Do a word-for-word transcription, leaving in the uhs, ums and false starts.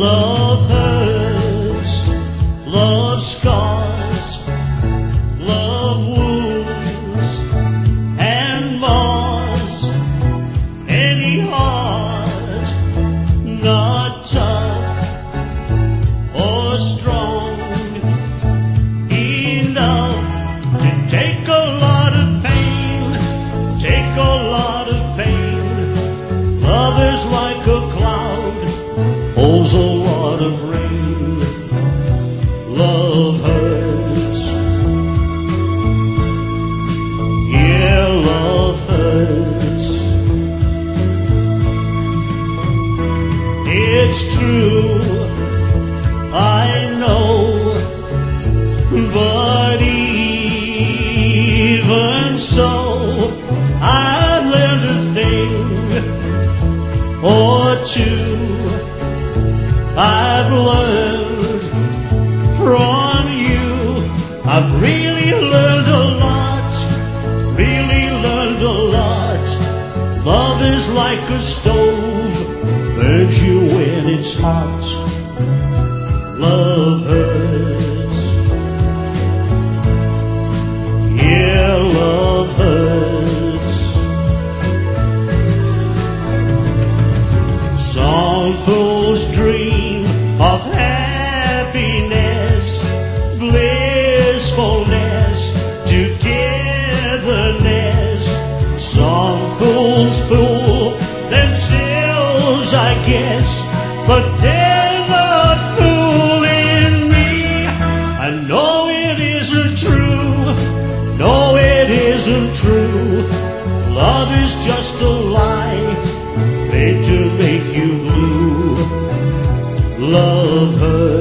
Love hurts, love scars, love wounds and mars any heart not tough or strong enough to take a lot of pain, take a lot of pain. Love is like a cloud, holds a lot of rain. Love hurts. Yeah, love hurts. It's true, I know, but even so, I've learned a thing or two. I've learned from you. I've really learned a lot, really learned a lot. Love is like a stove, burns you when it's hot. Love hurts. Yeah, love hurts. Songfuls dream of happiness, blissfulness, togetherness. Songfuls fool themselves, I guess, but they're not fooling me. I know it isn't true, no it isn't true. Love is just a lie, made to make you blue. Love hurts.